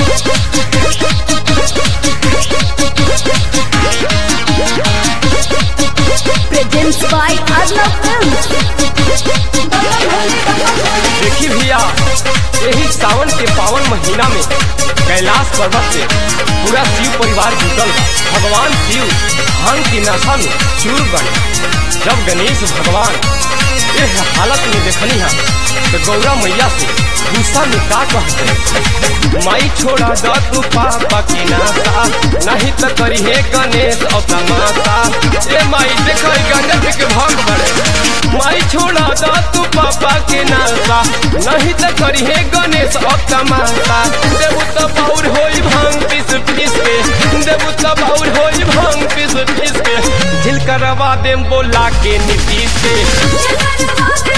Presents by Arnav Films। देखी भैया, यही सावन के पावन महीना में कैलाश पर्वत से पूरा शिव परिवार जुटल बा। भगवान शिव भांग की नशा में चूर बने। जब गणेश भगवान इस हालत में देखनी है तो गौरा मैया से गुस्सा में का कहते, माई छोड़ा द तू पापा की नाता, नहीं तो करी है गणेश अपना माता। ए माई देखो गणेश के भक्त बड़े, माई छोड़ा द तू पापा के नाता, नहीं तो करी है गणेश अपना माता। देबू तो बाउर होई भांग पीस पीस के, देबू तो बाउर होई भांग पीस पीस के, झिल करवा देम बोला के नीतीश के।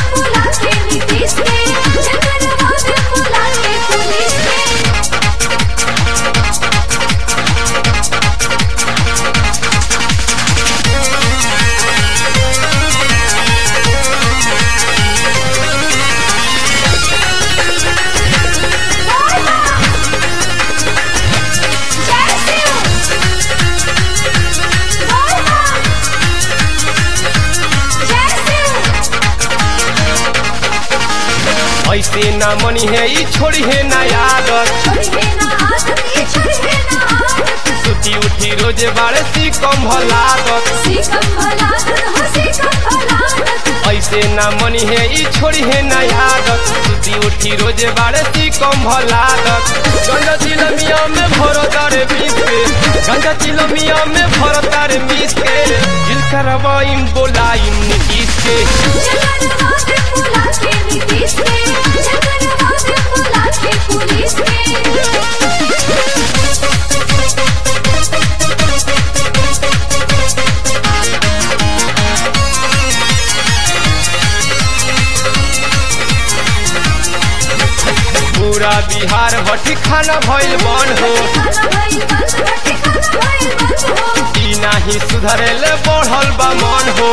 ऐसे ना मनी है ई छोड़ी है ना आदत, सुती उठी रोजे बारे सी कम भलादत। ऐसे ना मनी है ई छोड़ी है ना आदत, सुती उठी रोजे बारे सी कम भलादत। गंजा चिलमिया में भरो तारे पीस के, गंजा चिलमिया में भरो तारे मीस के, दिल करवाइम बोलाइम नीतीश के। पूरा बिहार भट्टी खाना भइल बन हो, ई नाही सुधरेले बढ़ल बा मन हो।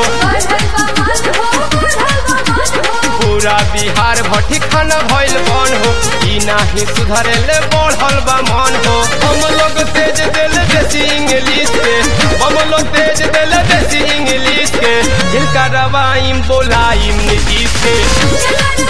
पूरा बिहार भट्टी खाना भइल बन हो, ई नाही सुधरेले बढ़ल बा मन हो। हम लोग तेज देले देसी इंग्लिश के, हम लोग तेज देले देसी इंग्लिश के, जिनका रवाइम बोलाइम नीतीश के।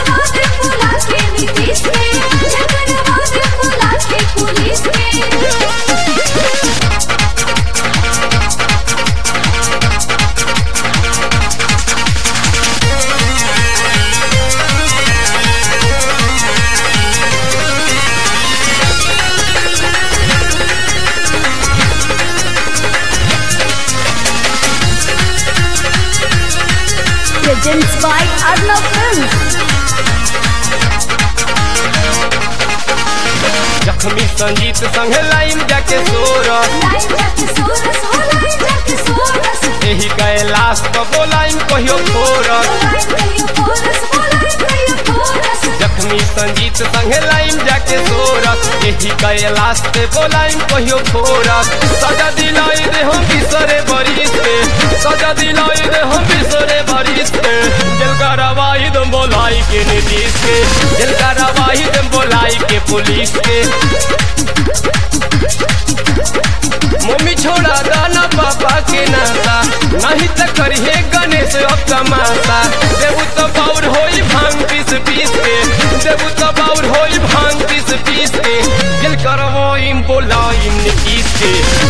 Presents by Arnav Films। जख्मी संगीत संगे लाइन जाके सोरस, यही कैलाश तो बोलाइन कहियो फोरस। जख्मी संगीत संगे लाइन जाके सोरस, यही कैलाश ते बोलाइन कहियो फोरस। सजा दिलाई दे हम बिसरे बरिस के, सजा दिलाई दे हम बिसरे बरिस के, दिल का रवाई दम बोलाई के नीतीश के, दिल का रवाई दम बोलाई के पुलिस के। मम्मी छोड़ा दाना पापा के नाता, नहीं तो करिए गणेश अब तमाशा। देबू तो बाउर होई भांग पीस पीस के, देबू तो बाउर होई भांग पीस पीस के, दिल करवो इम बोलाइम नीतीश के।